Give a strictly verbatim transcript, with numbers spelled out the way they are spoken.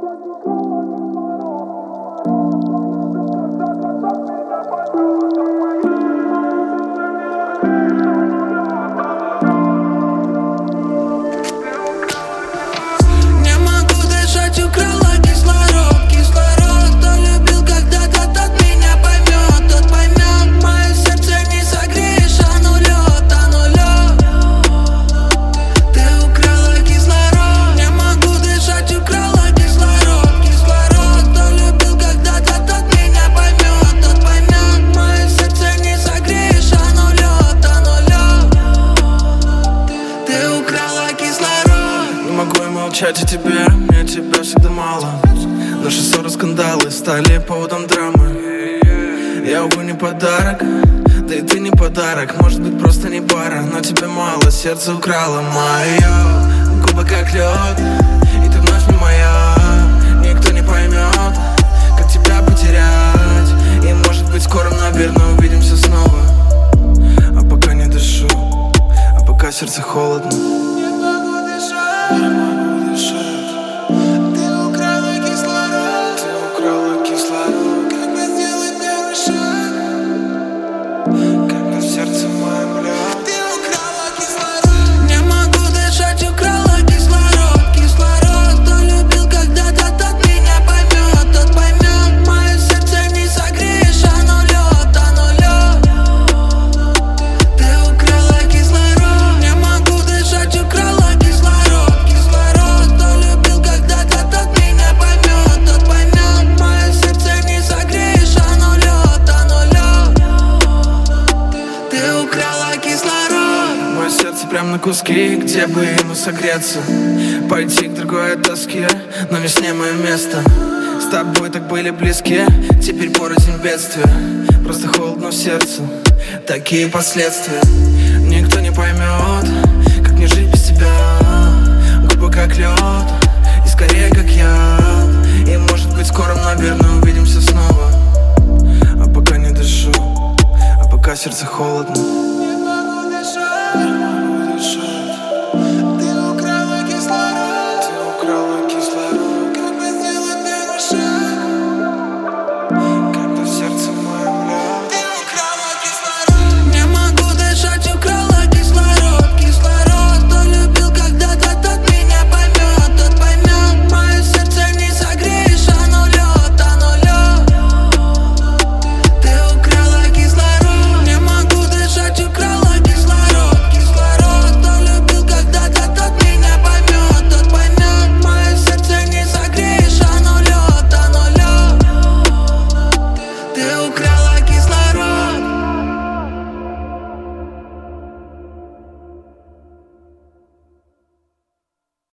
Молчать о тебе, мне тебя всегда мало. Наши ссоры, скандалы стали поводом драмы. Я, увы, не подарок, да и ты не подарок. Может быть, просто не пара, но тебе мало. Сердце украло мое, губы как лед, и ты вновь не моя. Никто не поймет, как тебя потерять. И может быть, скоро, наверное, увидимся снова. А пока не дышу, а пока сердце холодно. Не могу дышать, не могу дышать. Ты украла кислород, ты украла кислород. как бы сделать первый шаг, когда в сердце моем лед. ты украла кислород. Не могу дышать, украла кислород, кислород. Кто любил когда-то, тот меня поймет, тот поймет. Мое сердце не согреешь, оно лед, оно лед. Ты украла кислород. Не могу дышать, украла кислород, кислород. Кто любил когда-то, тот меня поймет, тот поймет. Мое сердце не согреешь, оно лед, оно лед. Ты украла кислород. Мое сердце прям на куски, где бы ему согреться. Пойти к другой тоске, но не с ней мое место. С тобой так были близки, теперь порознь бедствия. Просто холодно в сердце, такие последствия. Никто не поймет, как мне жить без тебя. Губы как лед,